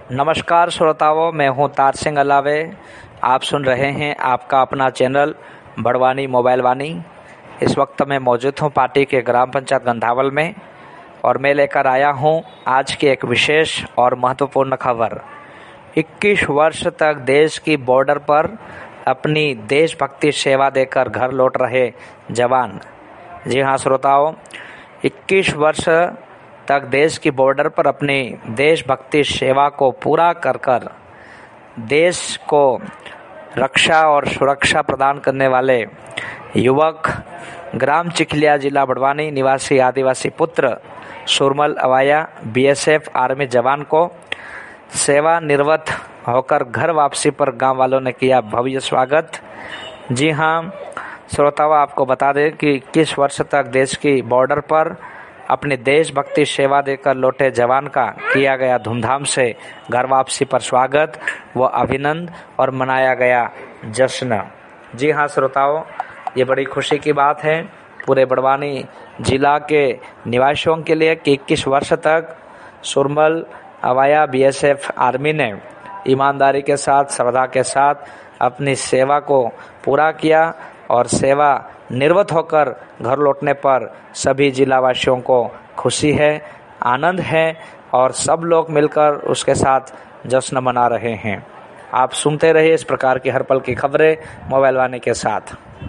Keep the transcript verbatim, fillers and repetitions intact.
नमस्कार श्रोताओं, मैं हूं तार सिंह अलावे। आप सुन रहे हैं आपका अपना चैनल बड़वानी मोबाइल वानी। इस वक्त मैं मौजूद हूं पार्टी के ग्राम पंचायत गंधावल में और मैं लेकर आया हूं आज की एक विशेष और महत्वपूर्ण खबर। इक्कीस वर्ष तक देश की बॉर्डर पर अपनी देशभक्ति सेवा देकर घर लौट रहे जवान। जी हां श्रोताओं, इक्कीस वर्ष तक देश की बॉर्डर पर अपनी देशभक्ति सेवा को पूरा कर कर देश को रक्षा और सुरक्षा प्रदान करने वाले युवक ग्राम चिखलिया, जिला बड़वानी निवासी आदिवासी पुत्र सुरमल अवाया बीएसएफ आर्मी जवान को सेवानिवृत्त होकर घर वापसी पर गांव वालों ने किया भव्य स्वागत। जी हां श्रोताओं, आपको बता दें कि इक्कीस वर्ष तक देश की बॉर्डर पर अपनी देशभक्ति सेवा देकर लौटे जवान का किया गया धूमधाम से घर वापसी पर स्वागत व अभिनंदन और मनाया गया जश्न। जी हां श्रोताओं, ये बड़ी खुशी की बात है पूरे बड़वानी जिला के निवासियों के लिए कि इक्कीस वर्ष तक सुरमल अवाया बीएसएफ आर्मी ने ईमानदारी के साथ, श्रद्धा के साथ अपनी सेवा को पूरा किया और सेवा निवृत्त होकर घर लौटने पर सभी जिलावासियों को खुशी है, आनंद है और सब लोग मिलकर उसके साथ जश्न मना रहे हैं। आप सुनते रहिए इस प्रकार की हर पल की खबरें मोबाइल वानी के साथ।